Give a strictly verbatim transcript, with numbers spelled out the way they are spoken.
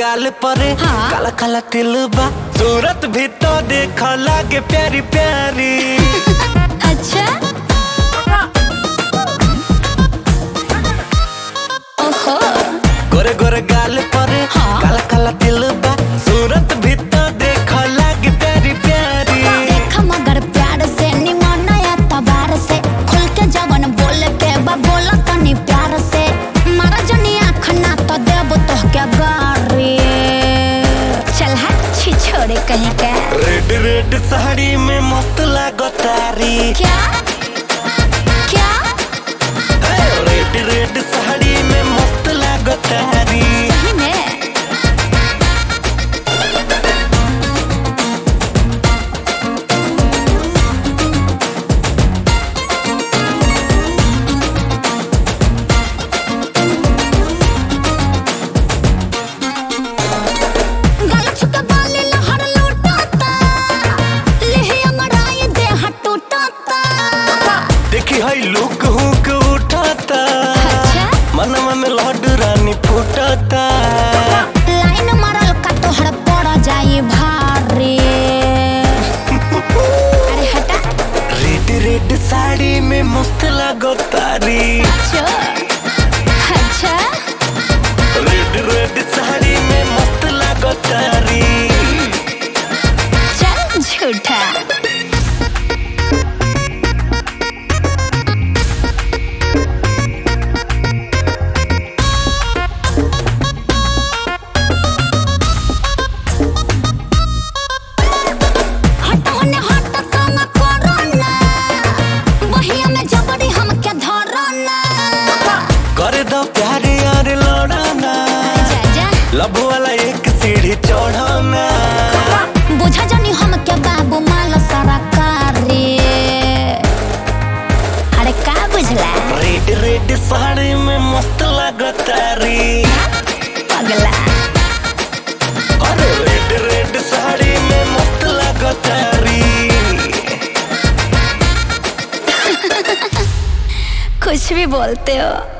गाल पर हाँ। काला काला तिल बा, सूरत भी तो देख लागे प्यारी प्यारी। अच्छा ओहो गोरे गोरे गाल पर हाँ। काला काला तिल बा, सूरत भी तो देख लागे प्यारी प्यारी। देख मगर प्यार से निमन या तबार से खुल के जवन बोले के बा बोला तनी प्यार से। मारा जनी आँख ना तो देबो तो क्या गारी। चल हट छी छोड़े कहीं के। रेड रेड साड़ी में मस्त लागो तारी। क्या क्या रेड रेड साड़ी में मस्त लागो तारी। सही में देखी है लुक हुक उठाता। अच्छा? मनवा में लड्डू रानी फूटता। लाइन मारल का तोहर पड़ जाई भारी। अरे हटा। रेड रेड साड़ी में मस्त लागो तारी। अच्छा अच्छा रेड रेड साड़ी में मस्त लागो तारी। चल झूठा। कर दो प्यार यार लौड़ाना, लब वाला एक सीढ़ी चढ़ाना। बुझा जानी हम क्या बाबू माल सरकारी। अरे का बुझला? रेड रेड साड़ी में मस्त लागो तारी। पगला अरे रेड रेड साड़ी में मस्त लागो तारी। कुछ भी बोलते हो।